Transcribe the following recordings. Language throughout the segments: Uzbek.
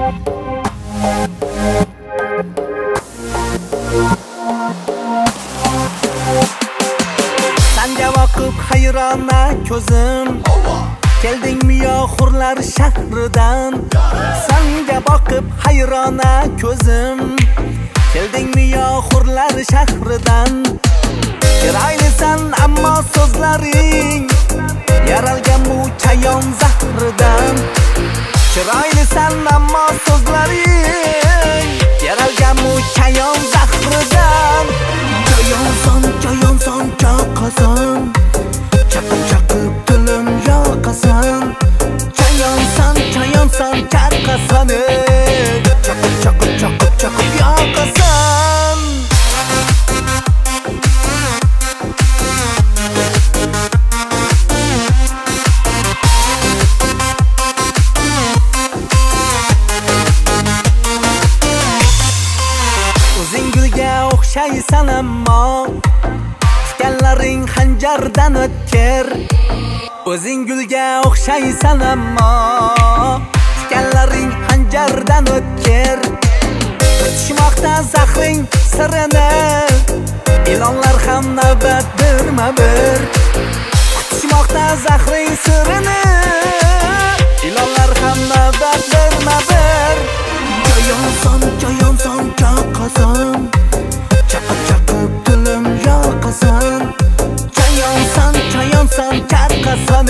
Sanga boqib hayrona ko'zim, keldingmi yo hurlar shahridan? Sanga boqib hayrona ko'zim, keldingmi yo hurlar shahridan? Chiroylisan ammo so'zlaring yaralgan bu chayon zahridan. Chiroylisan ammo so'zlaring yaralgan bu chayon zahridan. Chayonsan chaqasan, chaqib dilim yoqasan. Chayonsan chaqasan, chaqib yoqasan. O'zing gulga o'xshaysan ammo tikanlaring xanjardan o'tkir. O'zing gulga o'xshaysan ammo tikanlaring xanjardan o'tkir. Kutishmoqda zahring sirini, ilonlar ham navbat birma-bir. Kutishmoqda zahring sirini, ilonlar ham navbat birma-bir. Chayonsan chaqasan, chaqib dilim yoqasan. Chayonsan chaqasan,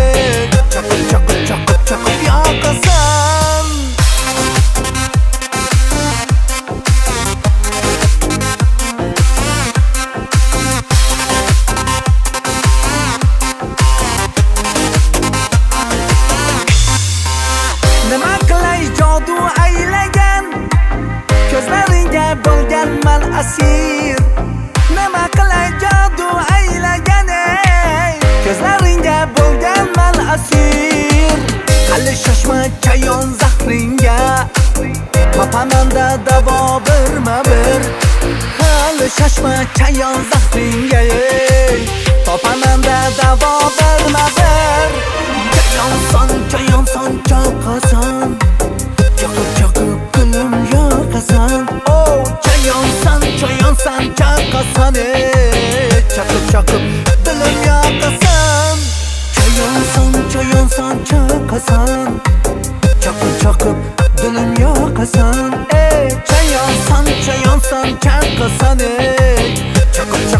chaqib yoqasan. Nima qilay jodu aylagan, ko'zlaringga bo'lganman asir. Nima qilay jodu aylagan, ko'zlaringga bo'lganman asir. Hali shoshma chayon zahringga, topaman-da davo birma-bir. Hali shoshma chayon zahringga, topaman-da davo birma-bir. Chayonsan chaqasan, chaqib dilim yoqasan. Oh, chayonsan chaqasan, chaqib dilim yoqasan. Chayonsan chaqasan, chaqib dilim yoqasan. Chayonsan chaqasan, chaqib